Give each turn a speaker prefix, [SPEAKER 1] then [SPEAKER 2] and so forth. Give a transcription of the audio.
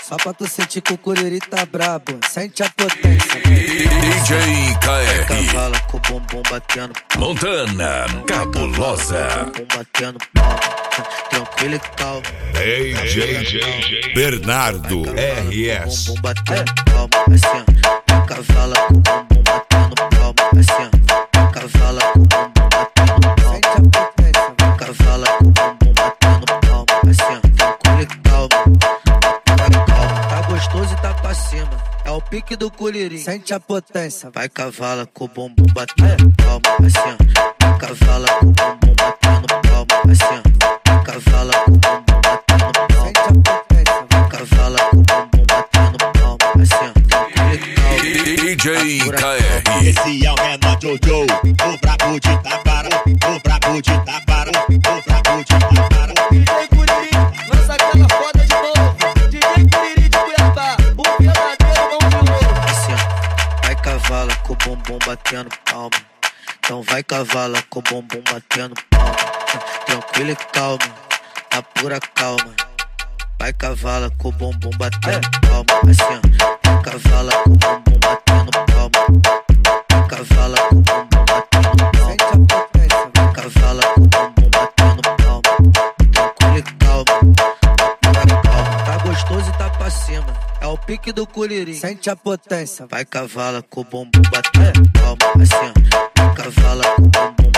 [SPEAKER 1] Só pra tu sentir que o Curiri tá brabo. Sente a potência.
[SPEAKER 2] DJ KR.
[SPEAKER 1] Cavala com o bumbum batendo.
[SPEAKER 2] Montana Cabulosa.
[SPEAKER 1] Bumbum batendo palma. Tranquilo e calmo.
[SPEAKER 2] DJ Bernardo RS.
[SPEAKER 1] Bumbum batendo palma. Assim, ó. Cavala com o bumbum batendo palma. Assim, ó. Cavala com o bumbum batendo palma. Sente a potência. Cavala com o bumbum batendo palma. Assim, ó. Tranquilo e calmo. Tá gostoso e tá pra cima. É o pique do Curiri. Sente a potência. Vai cavala com o bumbum batendo palma. Assim, ó. Cavala com o bumbum batendo palma. Assim, ó. Cavala com o bumbum batendo palma. Sente a potência. Vai cavala com o bumbum batendo palma. Assim, ó.
[SPEAKER 2] DJ KR.
[SPEAKER 3] Esse é o menor Jojo, o brabo de Taquara, o brabo de Taquara, o brabo de Taquara.
[SPEAKER 4] DJ Curiri, lança aquela foda de novo. DJ Curiri de Cuiabá, o verdadeiro mão de ouro.
[SPEAKER 1] Assim, ó. Vai cavala com o bumbum batendo palma. Então vai cavala com o bumbum batendo palma. Tranquilo e calmo, na pura calma. Vai cavala com o bumbum batendo palma. Assim, ó. Vai cavala com o bumbum batendo palma. Vai cavala com o bumbum batendo palma. Sente a potência. Vai cavala com o bumbum batendo palma. Tranquilo e calmo, na pura calma. Tá gostoso e tá pra cima. É o pique do Curiri. Sente a potência. Vai cavala com o bumbum batendo palma. Assim, ó. Vai cavala com o bumbum